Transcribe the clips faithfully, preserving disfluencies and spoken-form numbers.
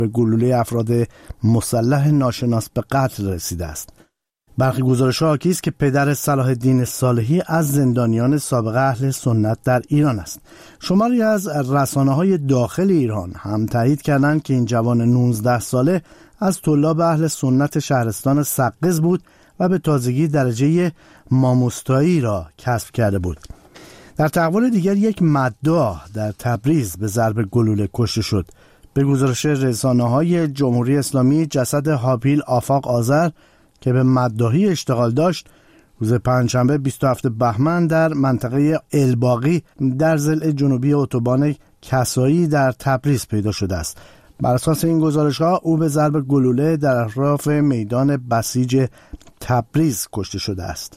به گلوله افراد مسلح ناشناس به قتل رسیده است. برخی گزارش‌ها حاکی است که پدر صلاح الدین صالحی از زندانیان سابق اهل سنت در ایران است. شماری از رسانه‌های داخل ایران هم تایید کردند که این جوان نوزده ساله از طلاب اهل سنت شهرستان سقز بود و به تازگی درجه ماموستایی را کسب کرده بود. در تحول دیگر یک مداح در تبریز به ضرب گلوله کشته شد. به گزارش رسانه‌های جمهوری اسلامی جسد هابیل آفاق آذر که به مداحی اشتغال داشت روز پنجشنبه بیست و هفتم بهمن در منطقه الباقی در ضلع جنوبی اتوبان کسایی در تبریز پیدا شده است. بر اساس این گزارش‌ها او به ضرب گلوله در اطراف میدان بسیج تبریز کشته شده است.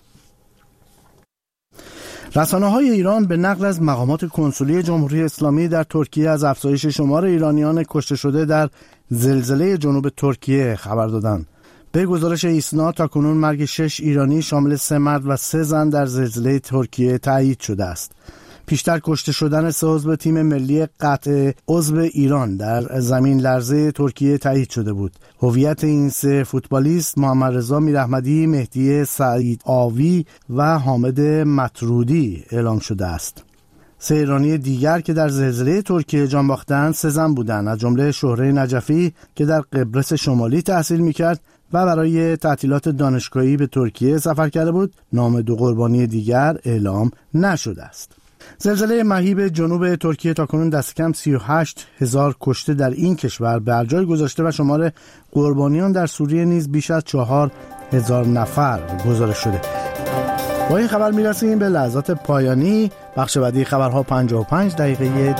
رسانه‌های ایران به نقل از مقامات کنسولی جمهوری اسلامی در ترکیه از افزایش شمار ایرانیان کشته شده در زلزله جنوب ترکیه خبر دادند. به گزارش ایسنا تاکنون مرگ شش ایرانی شامل سه مرد و سه زن در زلزله ترکیه تایید شده است. پیشتر کشته شدن سه عضو تیم ملی قطع عضو ایران در زمین لرزه ترکیه تایید شده بود. هویت این سه فوتبالیست محمد رضا میراحمدی، مهدی سعید آوی و حامد مطرودی اعلام شده است. سه ایرانی دیگر که در زلزله ترکیه جان باختند سه زن بودند، از جمله شهره نجفی که در قبرس شمالی تحصیل می‌کرد و برای تعطیلات دانشگاهی به ترکیه سفر کرده بود. نام دو قربانی دیگر اعلام نشده است. زلزله مهیب جنوب ترکیه تاکنون دست کم سی و هشت هزار کشته در این کشور بر جای گذاشته و شمار قربانیان در سوریه نیز بیش از چهار هزار نفر گزارش شده. با این خبر میرسیم به لحظات پایانی. بخش بعدی خبرها پنجاه و پنج دقیقه دیگر.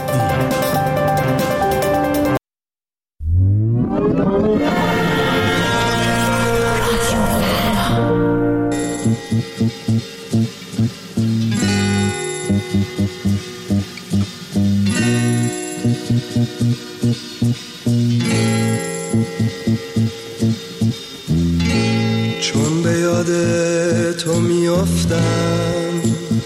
چون به یاد تو میافتم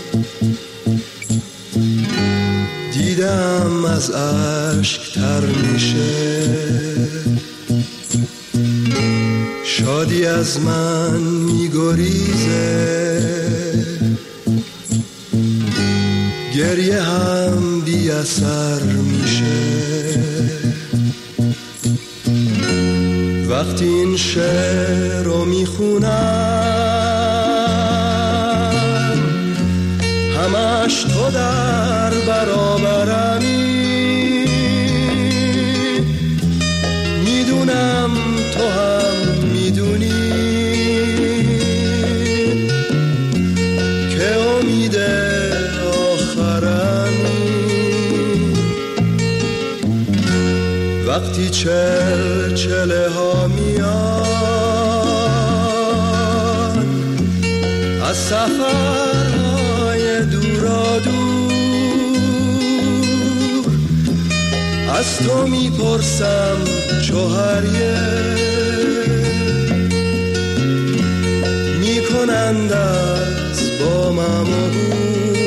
دیدم از اشک تر میشه، شادی از من میگریزه، گریه هم بی اثر میشه. وقتی این شعر رو میخونم همش تو در برابرمی، میدونم تو هم میدونی که امید آخرمی. وقتی چل چله ها میاد از سفرهای دورا دور، از تو میپرسم چوهریه میکنند از با ممو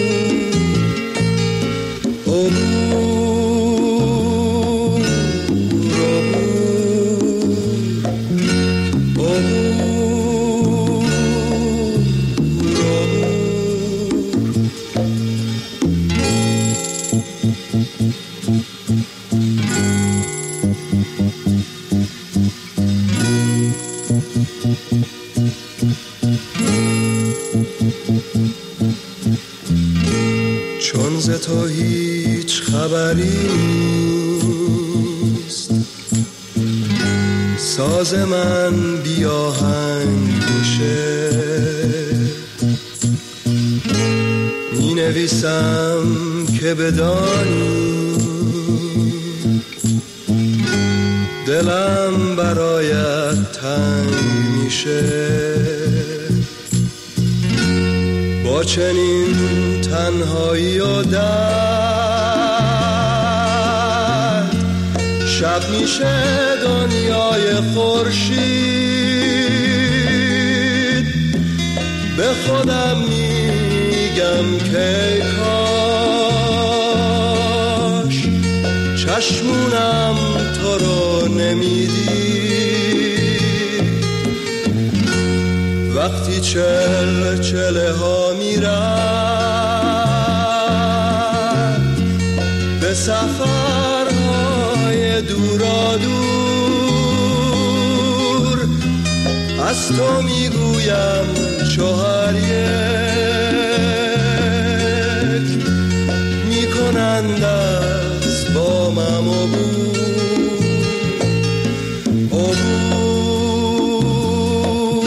چون ز تو هیچ خبری نیست، ساز من بی آهنگ میشه، می نویسم که بدانی دلم برایت تنگ میشه. با چنین تنهایی و درد شب میشه دنیای خورشید، به خودم میگم که کاش چشمونم تو تو رو نمیدی، وقتی چل چله ها میرن به سفرهای دورا دور، از تو میگویم چهار یک میکنند از بامم عبور، عبور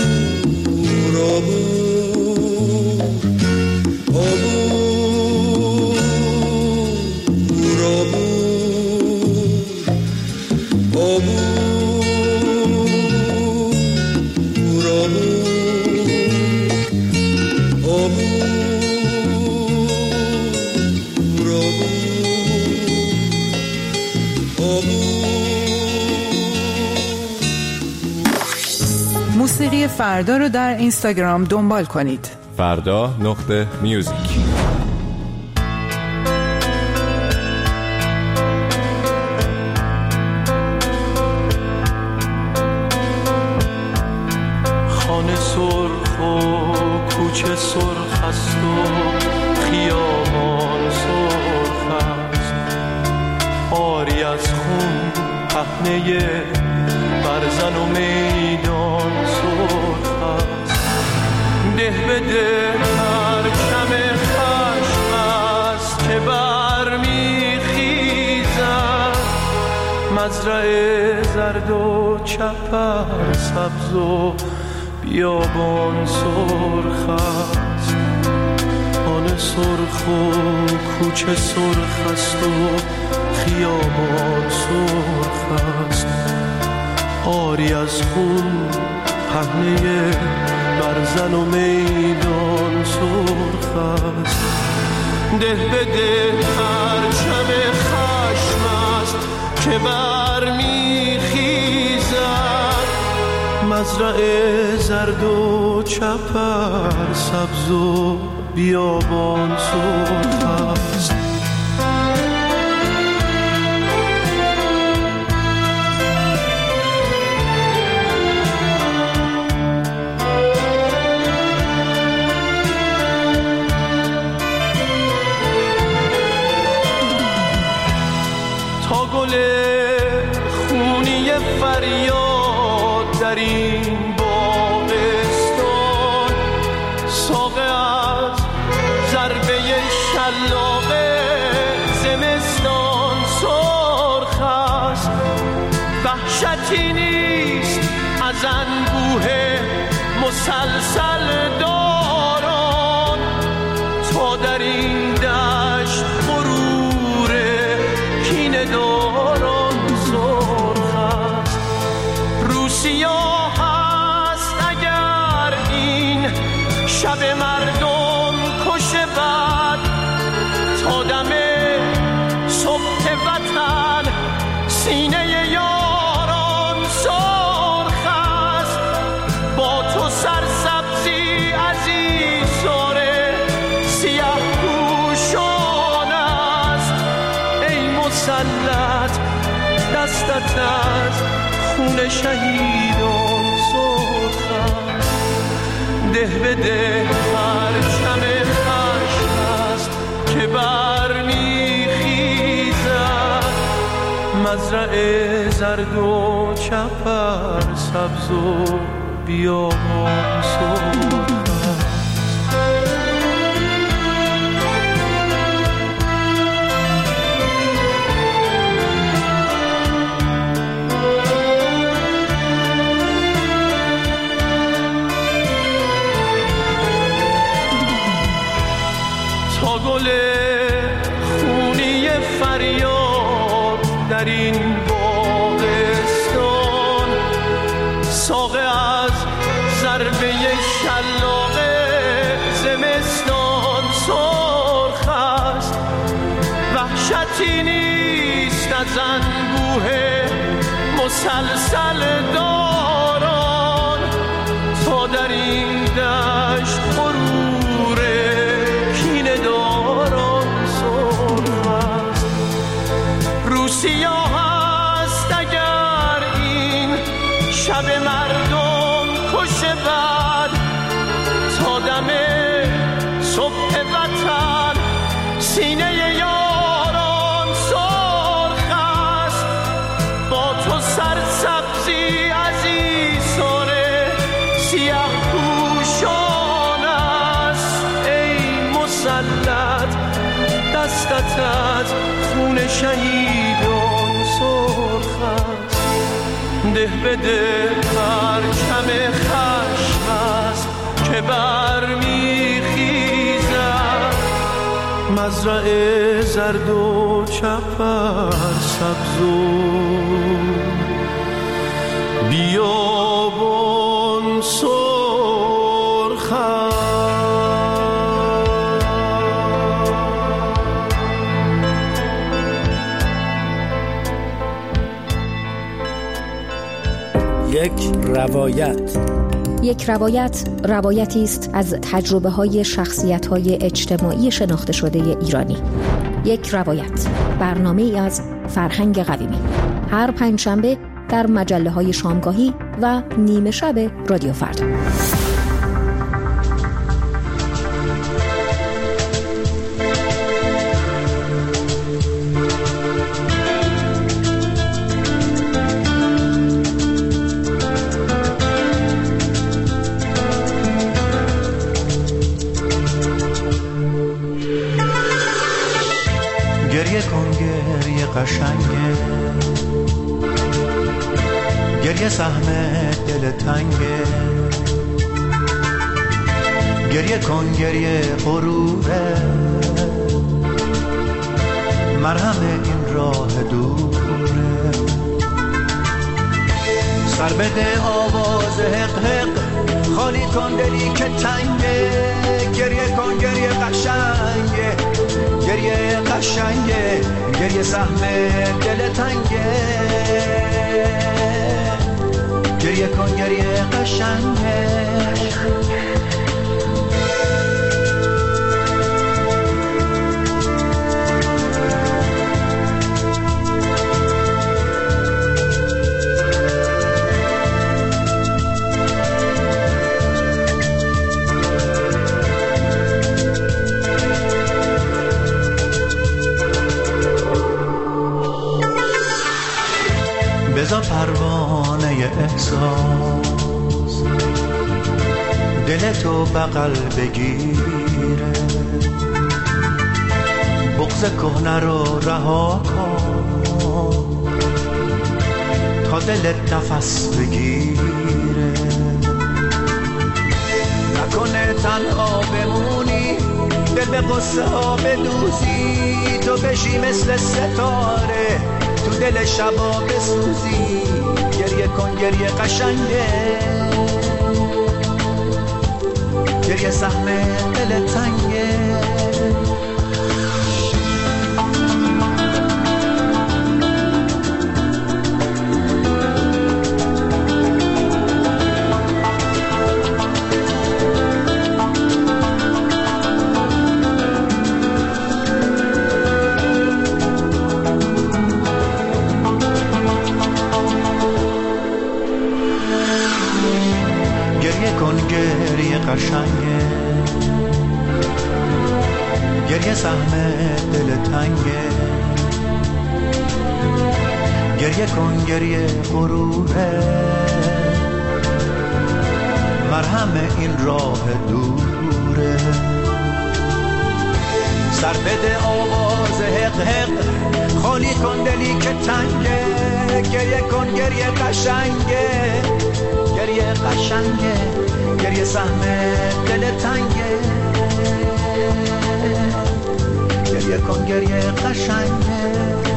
موسیقی فردا رو در اینستاگرام دنبال کنید. فردا نقطه میوزیک. خانه سرخ و کوچه سرخ است و خیابان سرخ است، آری از خون پهنه برزن و میدان سرخ است. ده به ده پرچم خشم است که برمیخیزد، مزرعه زرد و چپر سبز و بیابان سرخ است. خانه سرخ و کوچه سرخ است و خیابان سرخ است، آری از خون پهنه برزن و میدان سرخ است. ده به ده پرچم خشم است که برمیخیزد، مزرعه زرد و چپر سبز و بیابان سرخ است. تا گل خونی فریاد در این باغستان، ساقه از ضربه شلاق زمستان سرخ است. وحشتی نیست از انبوه مسلسل داران، تا در این دشت غرور کینه داران سرخ است. روسیا هست اگر این شب مردم کشه بد، تا دم صبح وطن سینه یاران سرخ است. با تو سرسبزی عزیزاره سیاه پوشان است، ای مسلط دستت از خون شهیدان سرخ است. ده به ده پرچم خشم است که برمیخیزد، مزرعه زرد و چپر سبز و بیابان سرخ است. تا گل خونی فریاد در این باغستان، ساقه از ضربه شلاق زمستان سرخ است. وحشتی نیست از انبوه مسلسل داران، تا در این دشت غرور کینه داران سرخ است. روسیا هست اگر شب مردم کشه بد تا دم صبح وطن سینه یاران سرخ است با تو سرسبزی عزیزانه سیاه پوشان است ای مسلط دستت از خون شهیدان سرخ است ده بده پرچم خشم است که برمیخیزد مزرعه زرد و چپر سبز و بیابان سرخ است. یک روایت یک روایت روایتی است از تجربه‌های شخصیت‌های اجتماعی شناخته شده ایرانی. یک روایت، برنامه‌ای از فرهنگ قویمی، هر پنجشنبه در مجله‌های شامگاهی و نیمه شب رادیو فردا. گریه کن گریه قشنگه، گریه سهم دل تنگه، گریه کن گریه غروره، مرهم این راه دوره، سر بده آواز حق حق، خالی کن دلی که تنگه، گریه کن گریه قشنگه، گریه قشنگه، گریه سهم دل تنگه، گریه کن گریه قشنگه. بذار پروانه احساس دلتو بغل بگیره، بغض کهنه رو رها کن تا دلت نفس بگیره، نکنه تنها بمونی دل به قصه ها بدوزی، تو بشی مثل ستاره تو دل شبا بسوزی، گریه کن گریه قشنگه، گریه سهم دل تنگه. گریه قشنگه، گریه سهم دل تنگه، گریه کن گریه غروره، مرهم این راه دوره، سر بده آواز حق حق، خالی کن دلی که تنگه، گریه کن گریه قشنگه، گریه قشنگه، گریه سهم دل تنگه، گریه کن گریه قشنگه.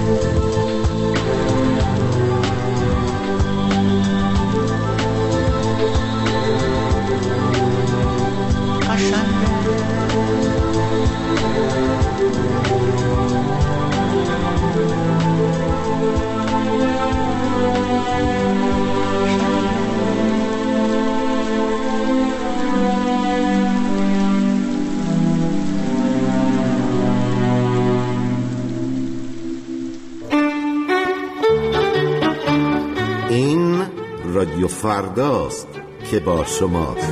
قشنگه رادیو فرداست که با شماست.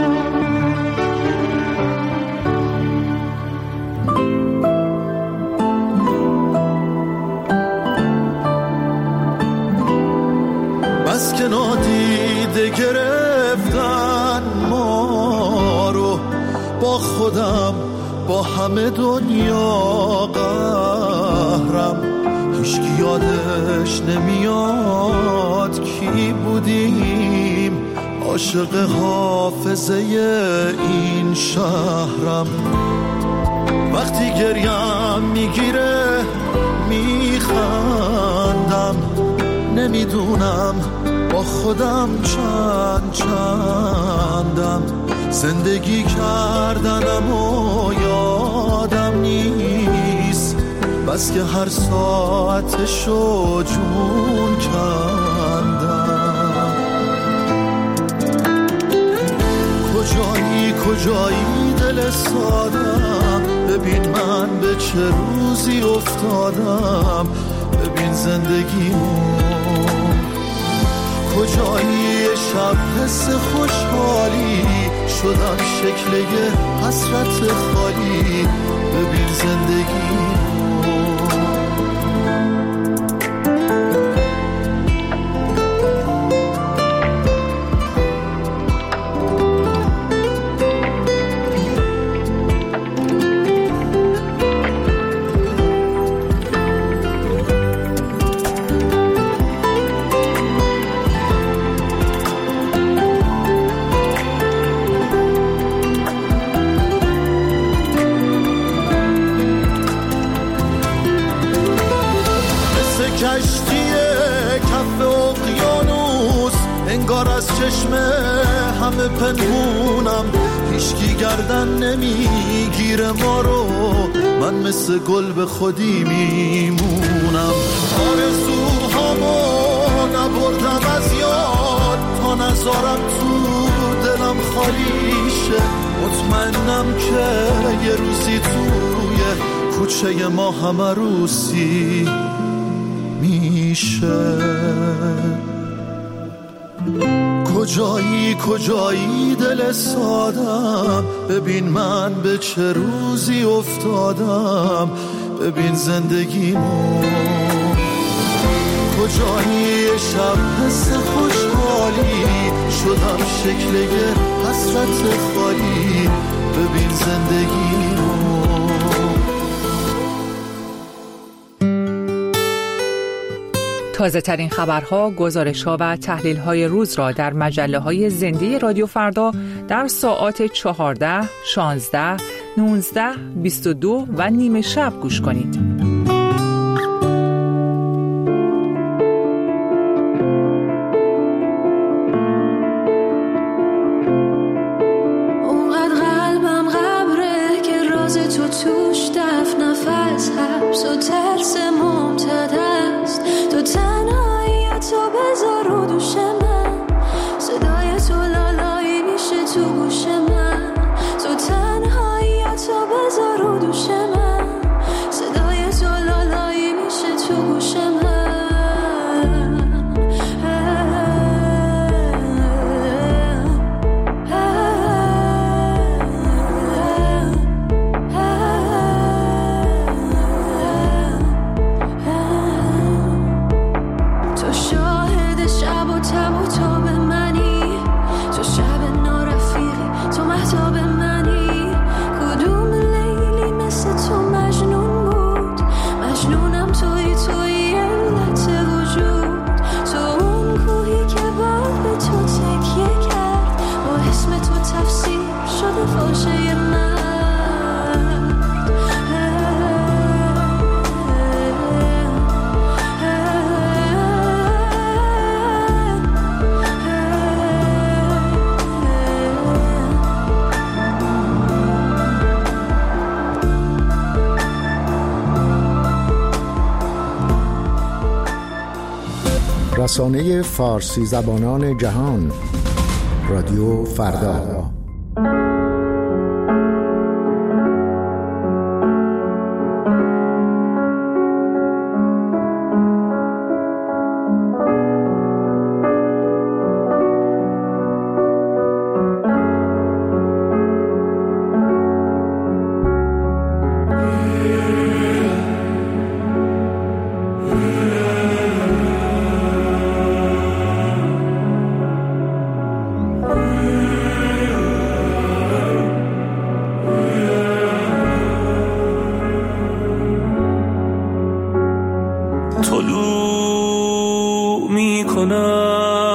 بس که نادیده گرفتن ما رو، با خودم با همه دنیا قهرم، هیچکی یادش نمیاد کی بودیم، عاشق حافظه این شهرم. وقتی گریم میگیره میخندم، نمیدونم با خودم چند چندم، زندگی کردنم و یادم نیست، بس که هر ساعتشو جون کندم. کجایی کجایی دل سادم، ببین من به چه روزی افتادم، ببین زندگیمو. کجایی شب حس خوشحالی، شدم شکل یه حسرت خالی، ببین زندگیمو. همه پنهونم، هیچکی گردن نمیگیره ما رو، من مثل گل به خودی میمونم. آرزوهامو نبردم از یاد، تا نذارم تو دلم خالی شه، مطمئنم که یه روزی توی کوچه ما همه روسی میشه. کجایی کجایی دل سادم، ببین من به چه روزی افتادم، ببین زندگیمو. کجایی شب حس خوشحالی، شدم شکل یه حسرت خالی، ببین زندگیمو. تازه ترین خبرها، گزارش‌ها و تحلیل‌های روز را در مجله‌های زنده رادیو فردا در ساعات چهارده، شانزده، نوزده، بیست و دو و نیمه شب گوش کنید. رسانه فارسی زبانان جهان، رادیو فردا.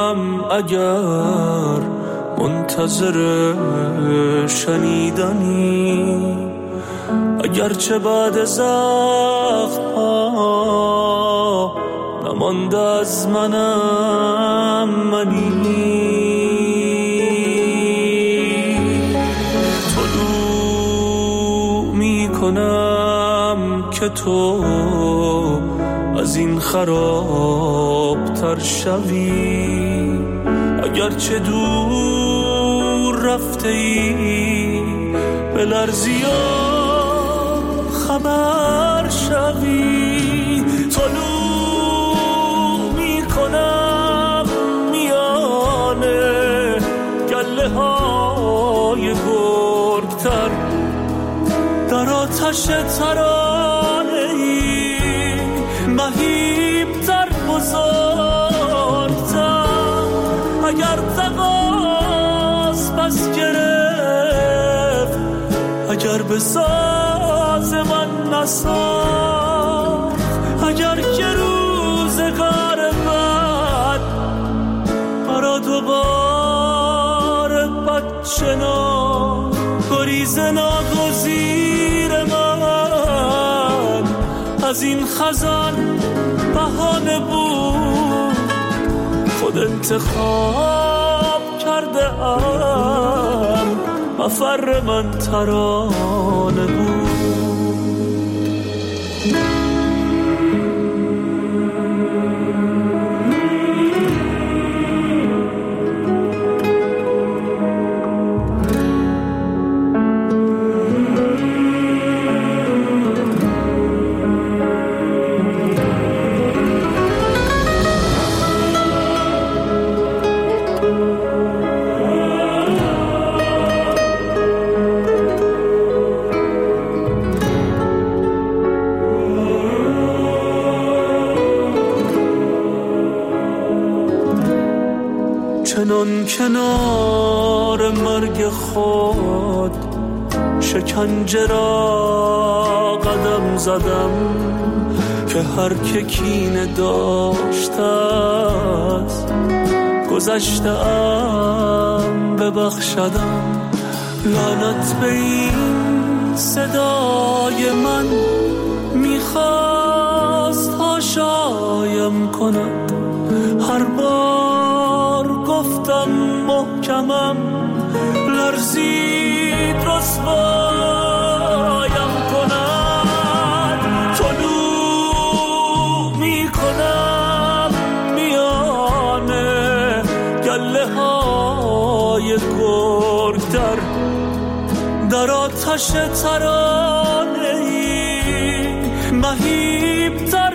میکنم اگر منتظر شنیدنی، اگرچه بعد زخم ها نمانده از منم منی. طلوع میکنم که تو از این خراب تر شوی، اگرچه دور رفته ای به لرزی خبر شوی. طلوع میکنم میانه گله های گرگتر، در آتش ترانه ای مهیبتر بزرگتر. اگر تقاس پس گرفت، اگر به ساز من نساخت، اگر که روزگار بد مرا دوباره بد شناخت، گریز ناگزیر من از این خزان بهانه بود، خود انتخاب کرده ام مفر من ترانه بود. چنان کنار مرگ خود شکنجه را قدم زدم، که هر که کینه داشته است گذشته ام ببخشدم. لعنت به این صدای من میخواست هاشایم کند، هر بار گفتم محکمم لرزید رسوایم کند. طلوع میکنم میانه گله های گرگتر، در آتش ترانه ای مهیبتر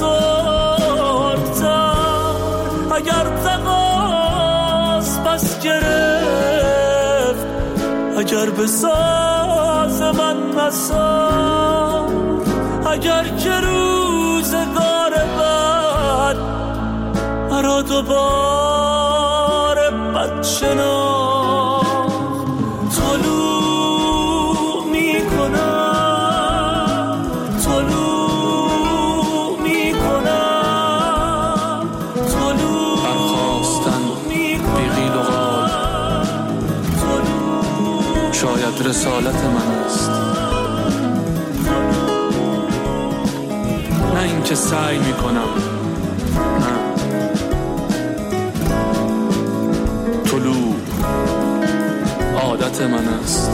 بزرگتر. اگر تقاس پس گرفت، اگر به ساز من نساخت، اگر که روزگار بد مرا دوباره بد شناخت، طلوع میکنم طلوع میکنم طلوع برخواستن بیغیل و غال، شاید رسالت من است، نه اینکه سعی میکنم، نه. طلوع عادت من است.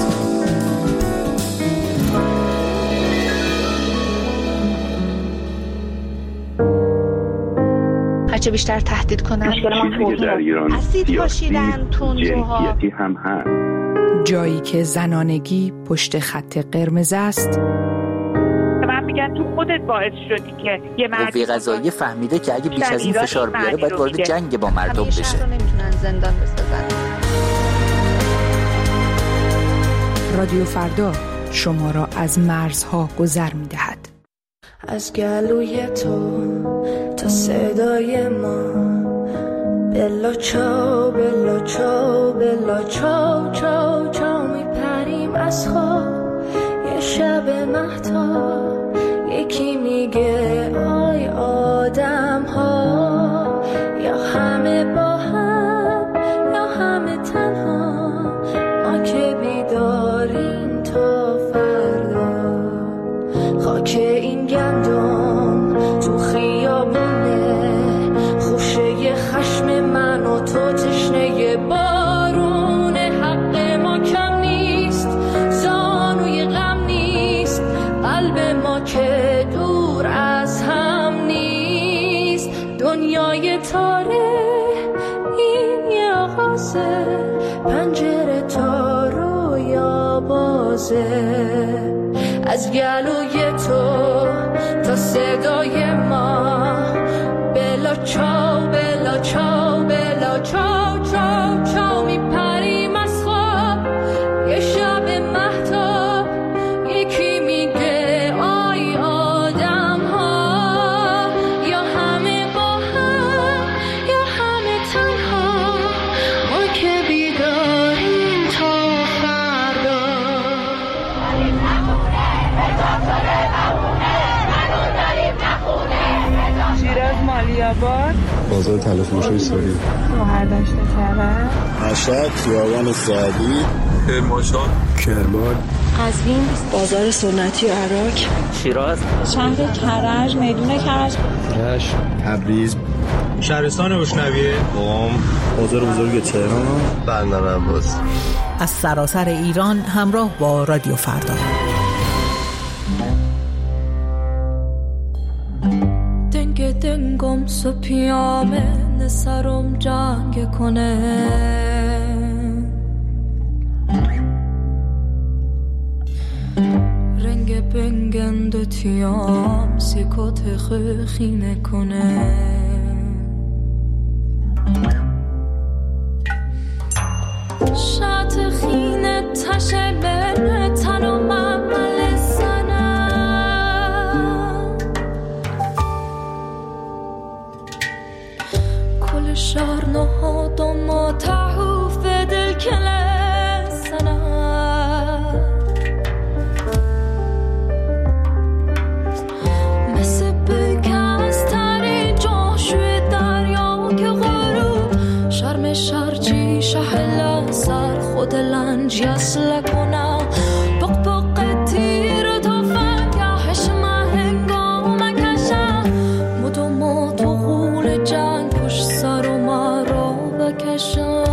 هرچه بیشتر تهدید کنن چیزی که در ایران سیاسی جنسیتی هم هست. جایی که زنانگی پشت خط قرمز است. من میگن تو خودت باعث شدی که یه مرد قوه قضاییه فهمیده که اگه بیش از این فشار بیاره باید وارد جنگ با مردم بشه. همیشه نمیتونن زندان بسازن. رادیو فردا شما را از مرزها گذر میدهد. از گلوی تو تا صدای ما، بلا چاو بلا چاو بلا چاو چاو چاو میپریم از خواب. یه شب مهتاب یکی میگه آی آدم ها، یا همه با هم پرخواسته پنجره تا رویا بازه از گلوی تو تا صدای ما بلا چاو بلا چاو بلا چاو چاو چاو میپریم از خواب یه شب مهتاب یکی میگه آی آدم ها یا همه با هم یا همه تنها ما که بیداریم تا فردا شیراز مالیاباد بازار تلفروشی ساری شوهر داشته کرد مشهد خیابان سعدی کرمانشاه کرمان قزوین بازار سنتی عراق شیراز شهر کرج میدون کرج رشت تبریز شهرستان اشنویه قم بازار بزرگ تهران بندر عباس از سراسر ایران همراه با رادیو فردا. دنگ دنگم سو پیامه نسرم جنگ کنه رنگ بنگند و تیام سیکوت خیخینه کنه شات خینه تشه بره تنو ممل سنم کل شهر نهادم و تحوف دل کل سنم مثل بکستری جاشوی دریا که غروب شرم شرچی شهلا سر خود لنج یسل کنم بق بق تیر تا فنگهش مهنگام کشم مدو مدو غول جنگ پشت سر و مرا بکشم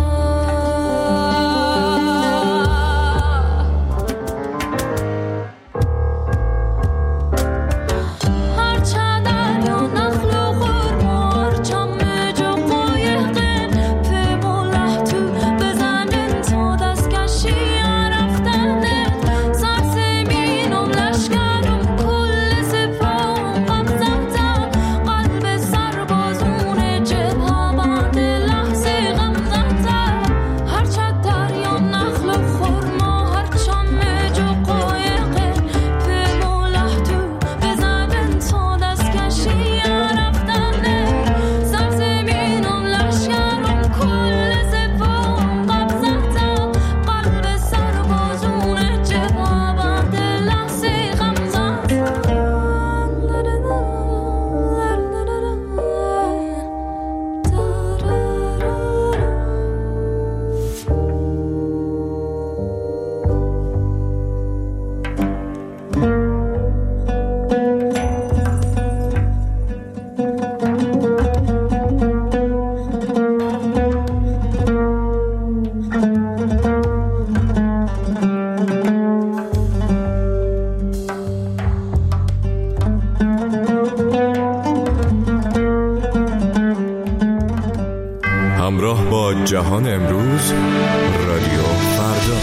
همراه با جهان امروز رادیو فردا.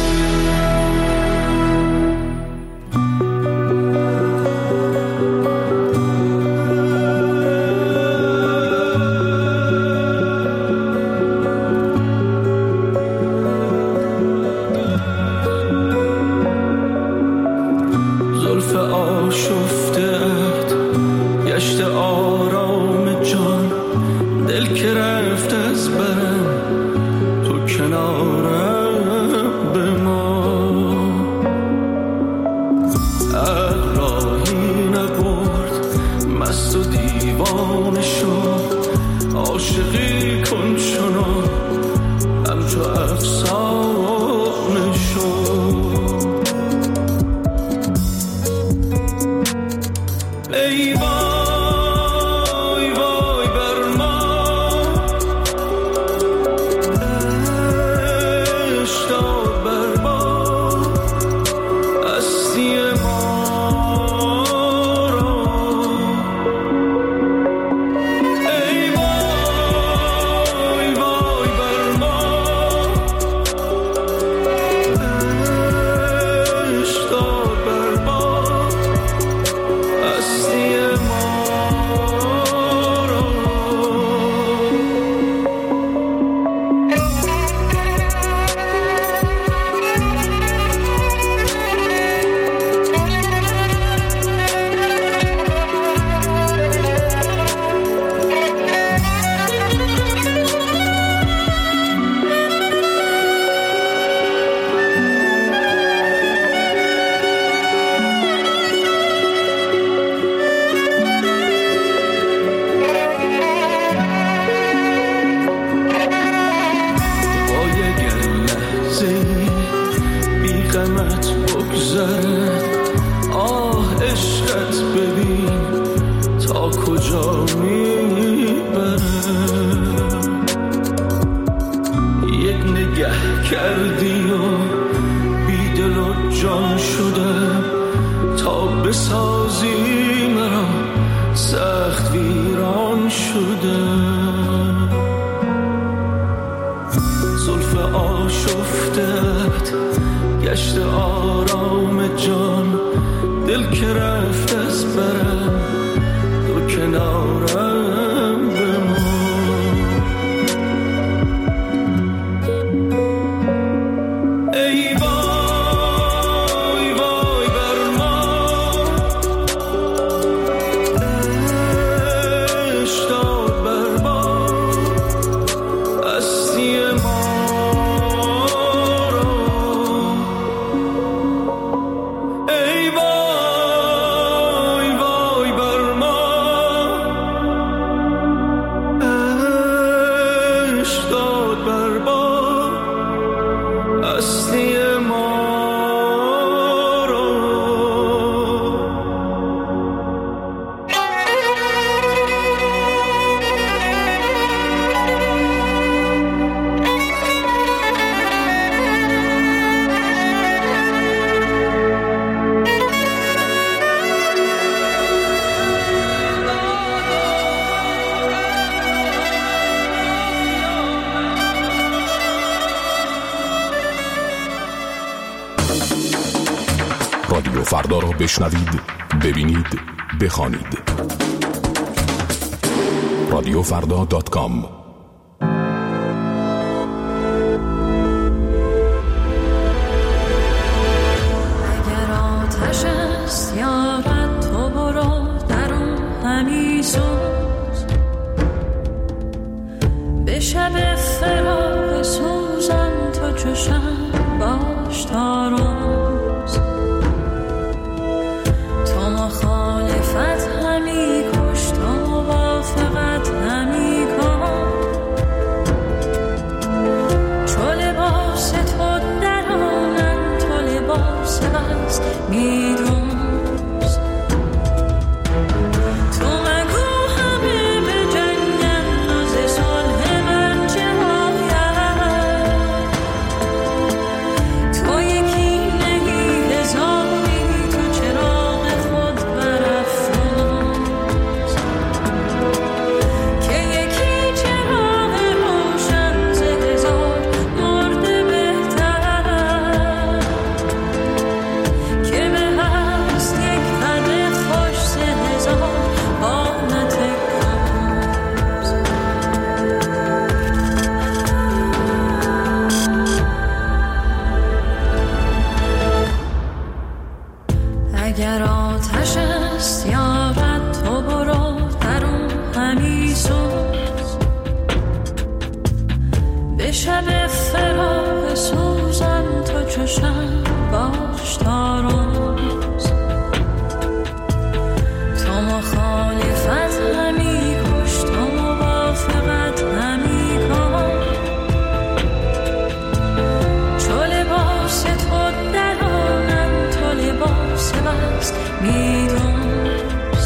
زلف آشفتت گشت آرام جان دل که رفت از برم تو کنارم بمان کردی و بیدل و جان شدم تا بسازی مرا سخت ویران شدم. زلف آشفتت گشت آرام جان، دل که رفت از برم دو کنارم بمان. ای وای وای بر ما، عشق داد بر ما هستی ما را. ای وای وای بر ما، عشق داد بر ما هستی ما را. رادیو فردا را بشنوید، ببینید، بخوانید. رادیو فردا دات کام. اگر آتش است یارد تو برو در اون همی سوز، به شب فراق سوزم تو چشم باش تا روز. تو مخالفت همی کش، تو موافقت همی کن، چو لباس تو درانم تو لباس بس میدوز. تو مگو همه به جنگن ناز صلح من چه باید، تو یکی نهی هزاری تو چراغ خود برافروز، که یکی چراغ روشن ز هزار مرده بهتر، که به هست یک قدر خوش ز هزار قامت کاز. اگر آتش است یارد تو برو در اون همی سوز، به شب فراق سوزم تو چشم باش تا روز. تو مخالفت همی کش، تو موافقت همی کن، چو لباس تو درانم تو لباس بس میدوز.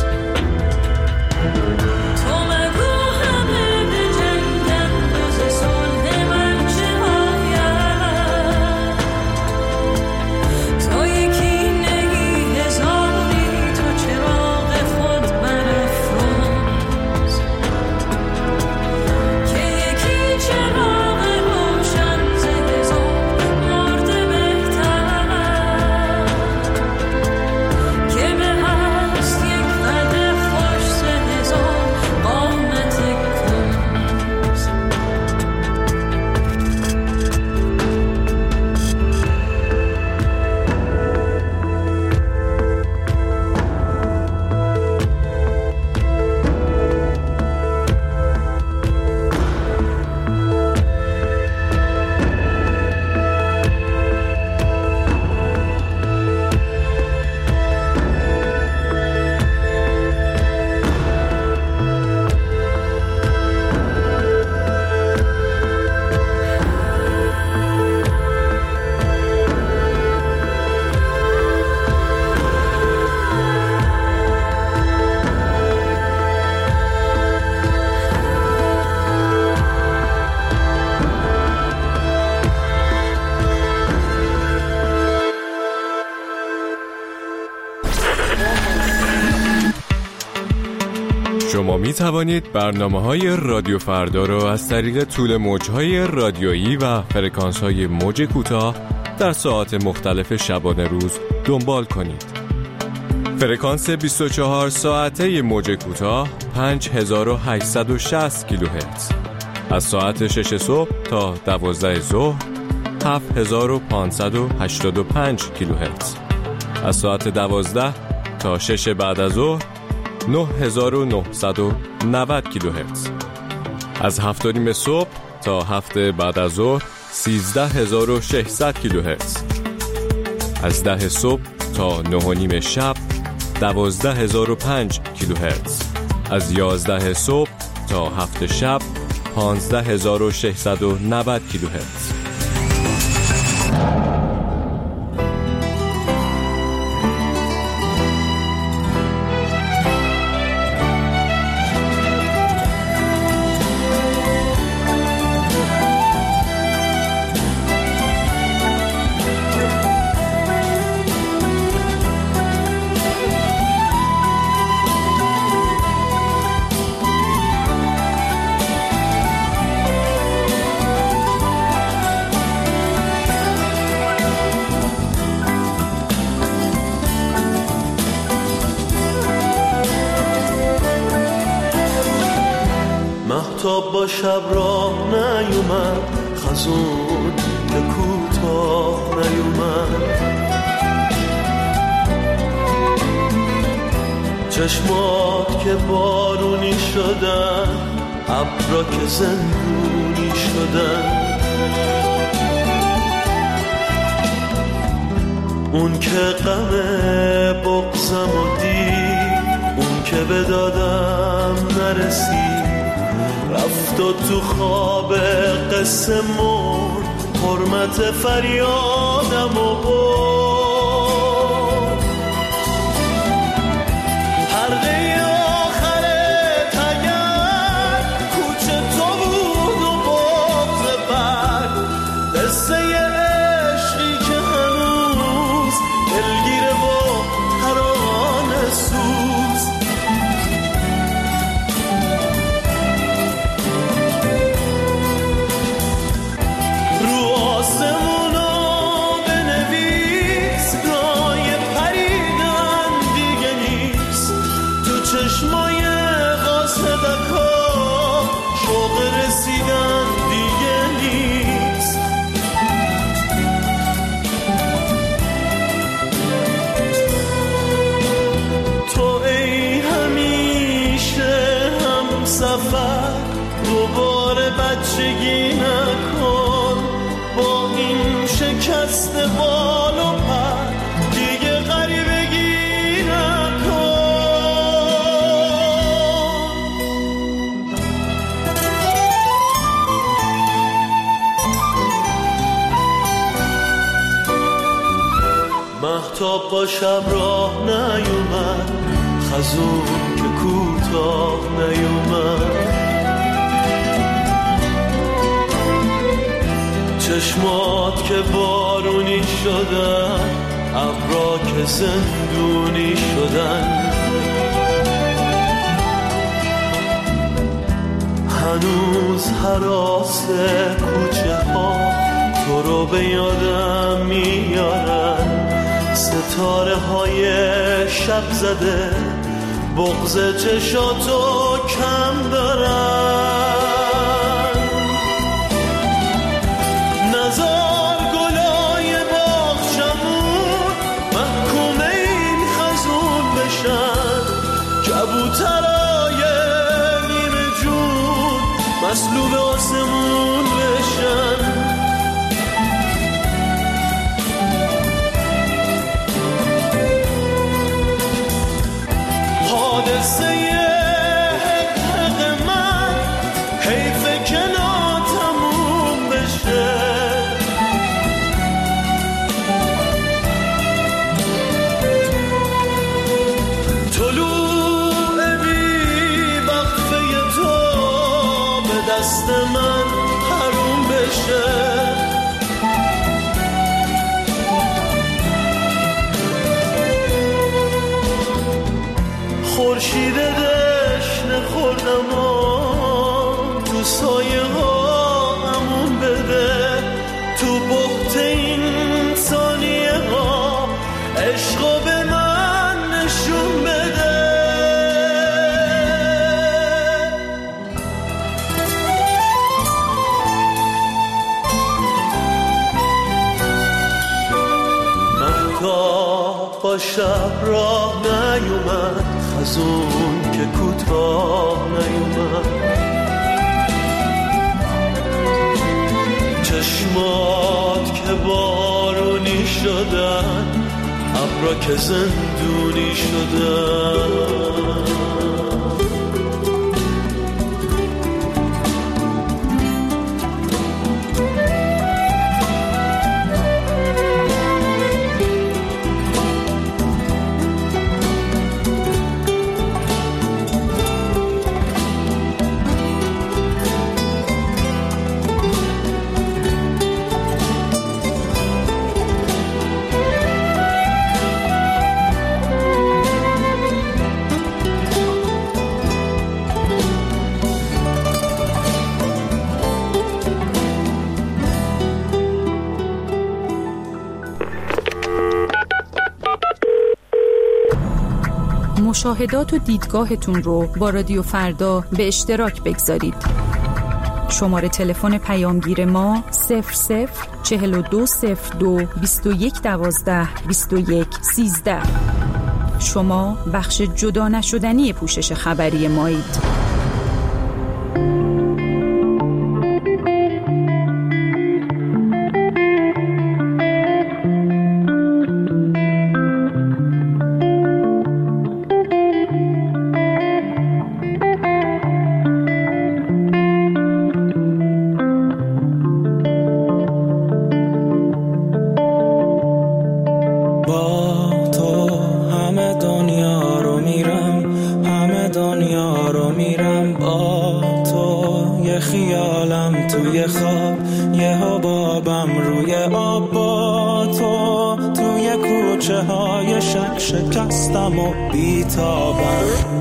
تو مگو همه به جنگن روز صلح من چه باید، تو یکی می توانید برنامه‌های رادیو فردا را از طریق طول موج‌های رادیویی و فرکانس‌های موج کوتاه در ساعات مختلف شبانه روز دنبال کنید. فرکانس بیست و چهار ساعته موج کوتاه پنج هزار و هشتصد و شصت کیلوهرتز، از ساعت شش صبح تا دوازده ظهر هفت هزار و پانصد و هشتاد و پنج کیلوهرتز، از ساعت دوازده تا شش بعد از ظهر نه هزار و نهصد و نود کیلوهرتز، از هفت و نیم صبح تا هفت بعد از ظهر سیزده هزار و ششصد کیلوهرتز، از ده صبح تا نه و نیم شب دوازده هزار و پنج کیلوهرتز، از یازده صبح تا هفت شب پانزده هزار و ششصد و نود کیلوهرتز. مهتاب با شب را نیومد، خزون به کوتاه نیومد، چشمات که بارونی شدن، ابرا که زندونی شدن، اون که غم بغضم و دید، اون که به دادم نرسید، رفت و تو خواب قصه مرد، حرمت فریادم و برد. حلقه آخر تگر کوچه تو بود و بغض بر، قصه عشقی که هنوز دلگیره و ترانه سوز. چشمای قاصدکا شوق رسیدن دیگه نیست. تو ای همیشه هم سفر، دوباره بچگی نکن، با این شکست بال و پر دیگه غریبگی نکن. مهتاب با شب راه نیومد، خزون که کوتاه نیومد، چشمات که بارونی شدن، ابرا که زندونی شدن، هنوز هراس کوچه ها تو رو به یادم میارن، ستاره های شب زده بغض چشاتو کم دارن. نزار گلای باغچمون محکوم این خزون بشن، کبوترای نیمه جون مسلوب آسمون بشن. حادثه حق حق من حیف که ناتموم بشه، طلوع بی وقفه تو به دست من تا شب راه نیومد، خزون که کوتاه نیومد. چشمات که بارونی شدن، ابرا که زندونی شدن. مشاهدات و دیدگاهتون رو با رادیو فردا به اشتراک بگذارید. شماره تلفن پیامگیر ما صفر صفر چهل و دو صفر دو بیست و یک دوازده بیست و یک سیزده. شما بخش جدا نشدنی پوشش خبری مایید. شکستم و بیتابم.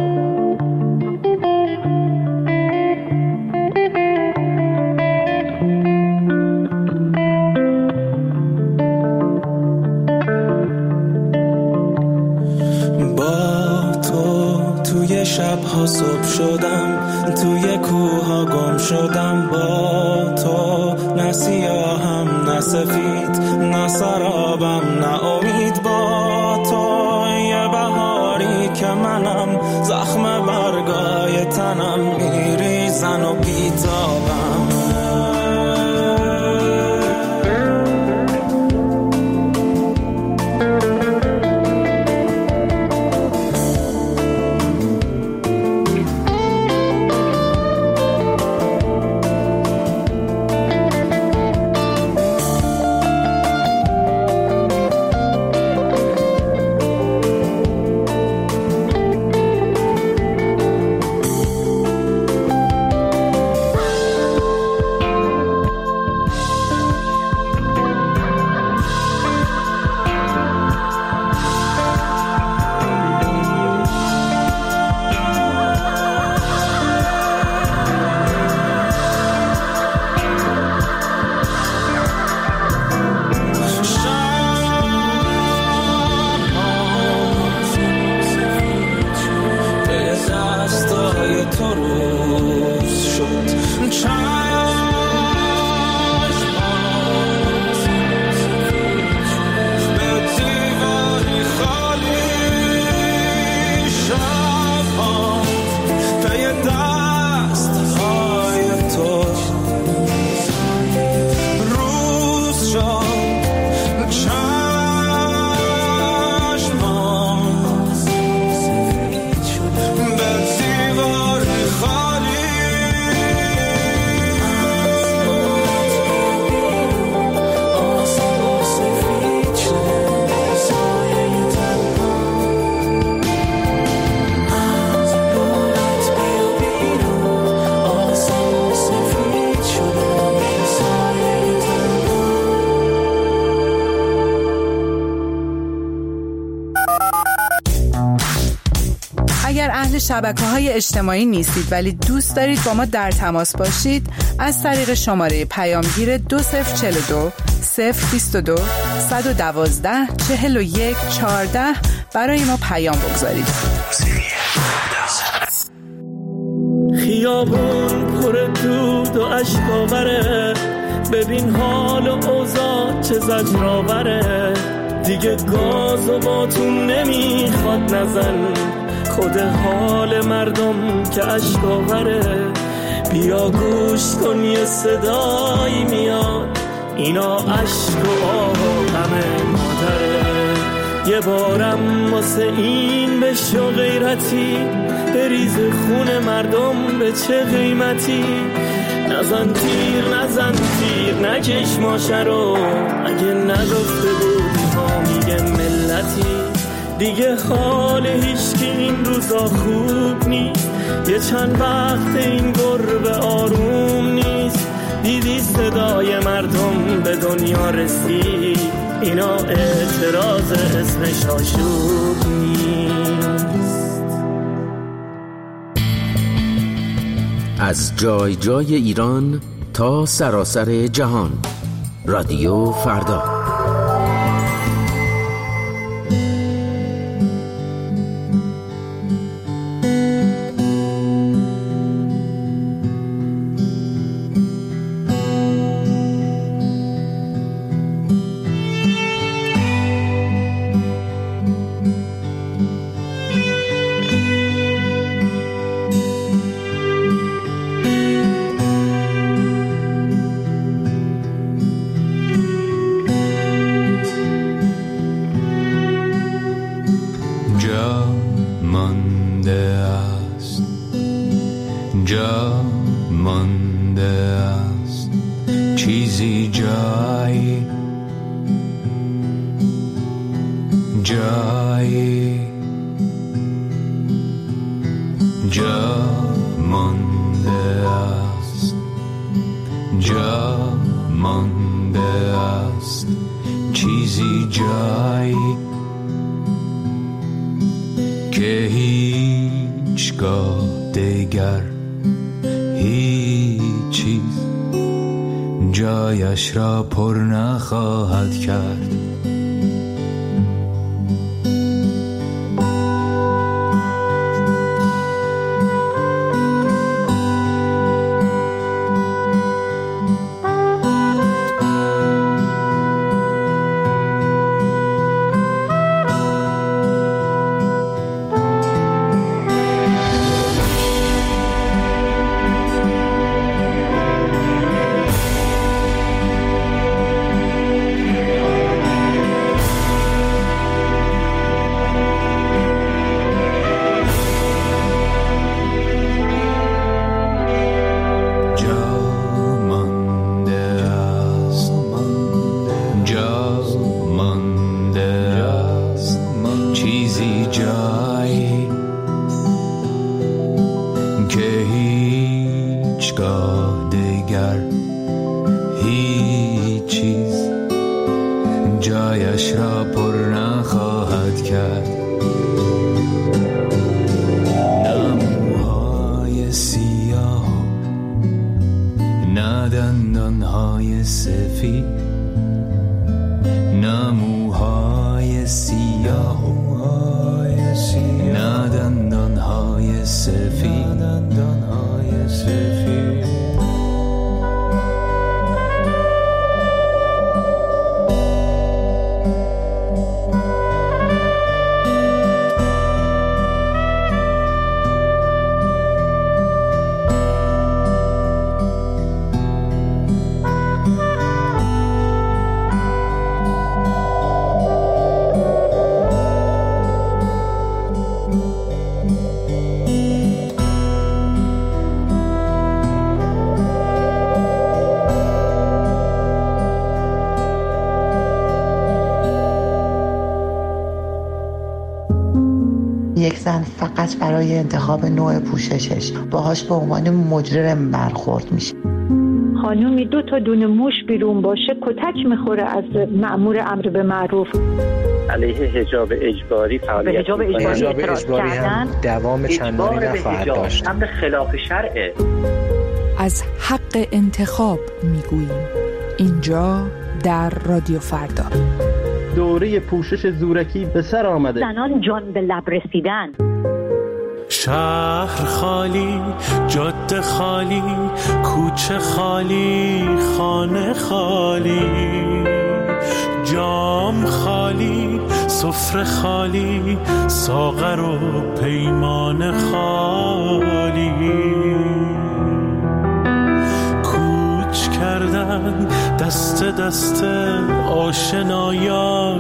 با تو توی شبها صبح شدم، توی کوها گم شدم. با تو نه سیاهم نه سفید، نه سرابم نه امید. با تو یه بهاری که منم، زخم برگای تنم میریزن و بیتابم. شبکه‌های اجتماعی نیستید ولی دوست دارید با ما در تماس باشید، از طریق شماره پیامگیر دو صفر چهل و دو صفر بیست و دو صد و دوازده چهل و یک چهارده برای ما پیام بگذارید. خیابون پر دود و اشکاوره، ببین حال و اوضاع چه زجرآوره. دیگه گاز و باتون نمیخواد نزن، خود حال مردم که عشق آوره. بیا گوش کن یه صدایی میاد، اینا عشق و آه و غم مادره. یه بارم واسه این بشو غیرتی، بریز خون مردم به چه قیمتی. نزن تیر نزن تیر نکش ماشه رو، اگه نگفته بودی ما میگه ملتی. دیگه حال هیچ که این روزا خوب نیست، یه چند وقت این گربه آروم نیست. دیدی صدای مردم به دنیا رسید، اینا اعتراض اسمش آشوب نیست. از جای جای ایران تا سراسر جهان، رادیو فردا. جا مانده است چیزی جایی جایی جا مانده است جا مانده است چیزی جایی که هیچگاه دیگر هیچ چیز جایش را پر نخواهد کرد. یک زن فقط برای انتخاب نوع پوششش باهاش به عنوان مجرم برخورد میشه. خانومی دو تا دونه موش بیرون باشه کتک میخوره از مأمور امر به معروف. علیه حجاب اجباری فعالیت حجاب اجباری, حجاب اجباری هم دوام چندانی نخواهد داشت. امر خلاف شرعه. از حق انتخاب میگوییم اینجا در رادیو فردا. دوره پوشش زورکی به سر آمده. زنان جان به لب رسیدن. شهر خالی، جاده خالی، کوچه خالی، خانه خالی، جام خالی، سفره خالی، ساغر و پیمان خالی. کوچ کردن دست دست آشنایان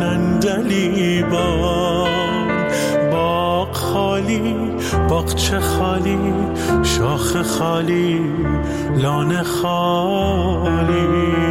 نندلیبان. باغ خالی، باغچه خالی، شاخ خالی، لانه خالی.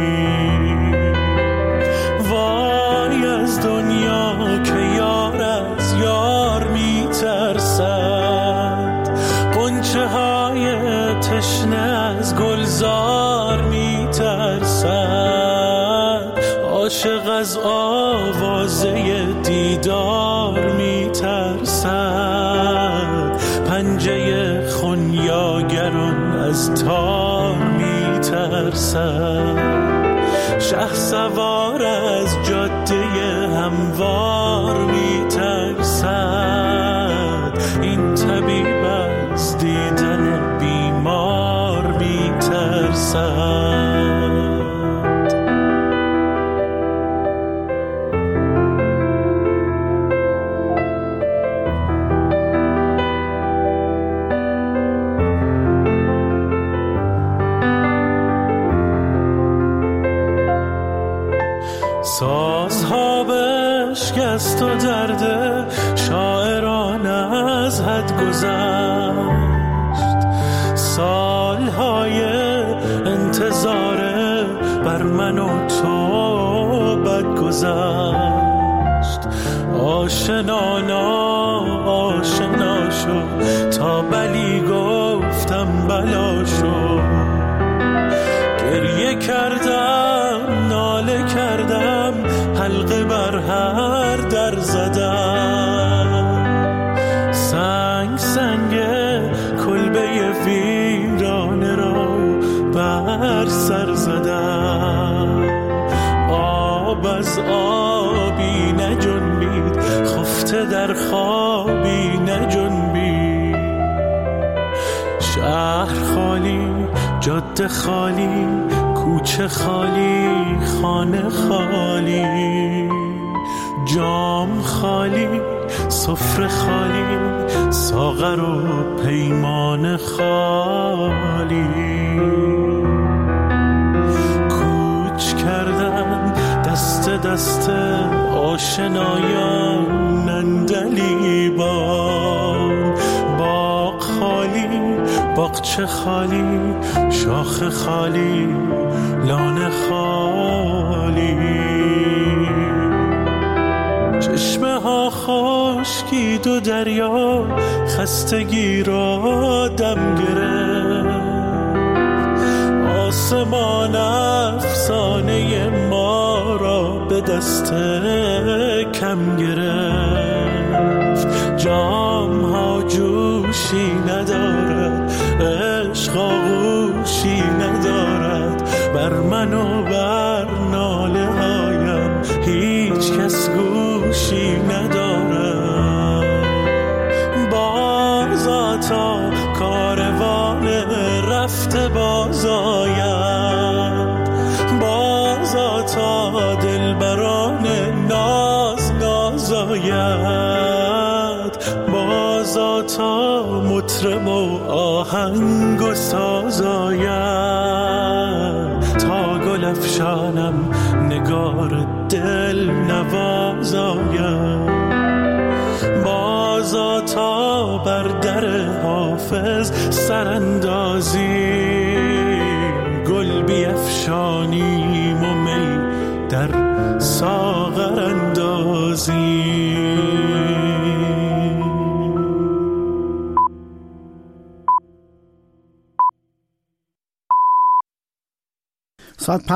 وای از دنیا که یار از یار می ترسد، غنچه های تشنه از گلزار می ترسد، عاشق از آوازه دیدار می ترسد، پنجه خونیاگران از تار می ترسد. شه سوار از جاده هموار می ترسد، این طبیب از دیدن بیمار می ترسد. سازها بشکست و درد شاعران از حد گذشت، سالهای انتظار بر من و تو بد گذشت. آشنانا آشنا شد تا بلی گفتم بلا شد، گریه کردم ناله کردم حلقه بر هر در زدم، سنگ سنگ کلبه ویرانه را بر سر زدم. آب از آبی نجنبید، خفته در خوابی نجنبید. شهر خالی، جاده خالی، کوچه خالی، خانه خالی، جام خالی، سفره خالی، ساغر و پیمان خالی. کوچ کردن دست دست آشنایان نندلیبان. باغ خالی، باغچه خالی، شاخ خالی، لانه خالی. چشمه ها خشکید و دریا خستگی را دم گرفت، آسمان افسانه ما را به دست کم گرفت. جام ها جوشی ندارد، عشق آغوشی ندارد، بر من و بر ناله هایم هیچ کس گوشی ندارد. بازا تا کاروان رفته باز آید، بازا تا دلبران ناز ناز آید، بازا تا مطرب و آهنگ و ساز آید، تا گل افشانم نگار دل نواز آید، بازا تا بر در حافظ سراندازیم، گل بیفشانیم و می در ساغر اندازیم.